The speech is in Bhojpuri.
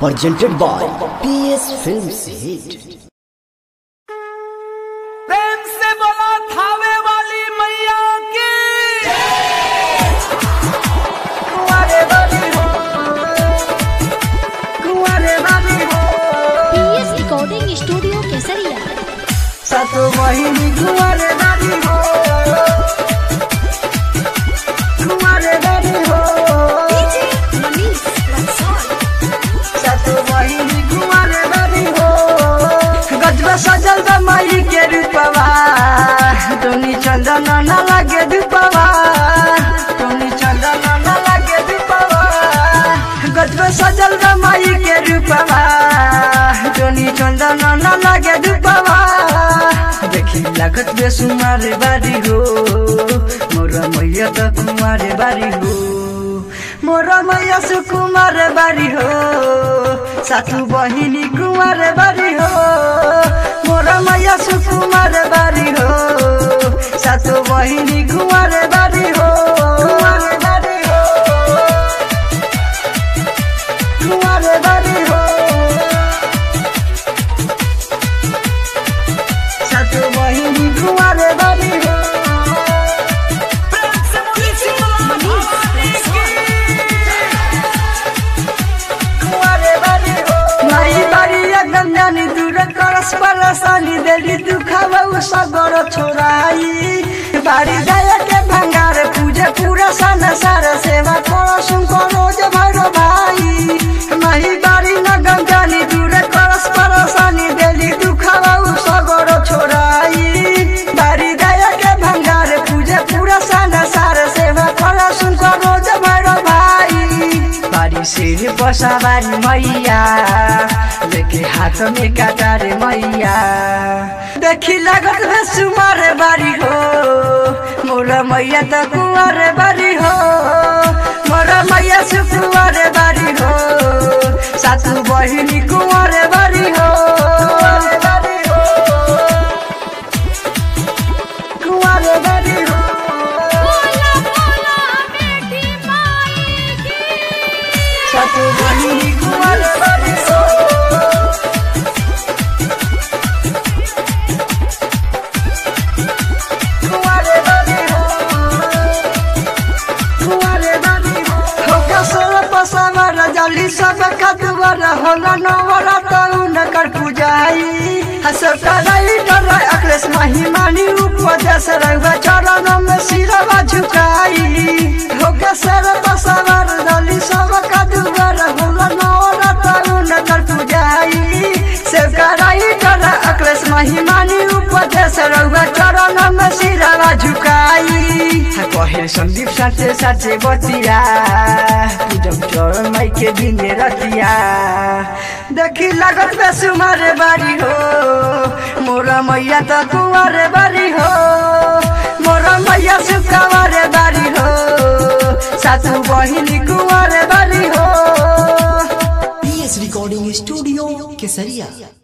presented by PS Films Hit। प्रेम से बोला थावे वाली मैया की। कुंवारे वाली हो, कुंवारे वाली हो। PS रिकॉर्डिंग स्टूडियो केसरिया। सातो महीनी कुंवारे वाली हो, कुंवारे वाली हो। सातो महीनी कुंवारे वाली हो। गजबा सजल बा माई के रूपवा, टोनी चंदन न लगे धूपवा, टोनी चंदन न लगे धूपवा। गजबा सजल बा माई के रूपवा, टोनी चंदन न लगे धूपवा। देखी लागत बेसुमार बारी हो, मोरा मैया त कुमार बारी हो, मोरा मैया सुकुमार बारी हो। सातु बहिनी कुमार बारी हो, मोरा मैया सुकुमार बारी हो। सातु बहिनी कुमार बारी हो, कुमार बारी हो, कुमार बारी हो। सातु बहिनी कुमार बारी हो। गंजानी दूर करस परेशानी देली दुखावा सगर छोराई। बारी दया के भंगार पूजे पूरा संसार सेवा करो सुनको रोज भरो भाई। माही बारी न गंजानी दूर करस परेशानी देली दुखावा सगर छोराई। बारी दया के भंगार पूजे पूरा संसार सेवा करो सुनको रोज भरो भाई। बारी सिर बसा बारी मैया, लेके हाथ में काटारे मैया। देखी लागत है सुमार बारी हो, मोरा मैया त कुंवर बारी हो, मोरा मैया सुकुंवर बारी हो। सातु बहिनी कुंवर बारी हो, कुंवर बारी हो। सातु बहिनी कुंवर बारी हो। जल्दी सब कदवर होला नवरा तउन कर पूजाई। हसतराई डर अखलेस महिमानी उपदेश रहुआ चरण में सिरवा झुकाई। होके सर बसवर जल्दी सब कदवर होला नवरा तउन कर पूजाई। सेवकराई डर अखलेस महिमानी उपदेश रहुआ चरण में सिरवा झुकाई। कहे संदीप साथे साथे बतिया, पूजम चरण माई के दिन रतिया। देखी लागत बेसुमार बारी हो, मोरा मैया त कुंवर बारी हो, मोरा मैया सुकुंवर बारी हो। सातु बहिनी कुंवर बारी हो। PS रिकॉर्डिंग स्टूडियो केसरिया।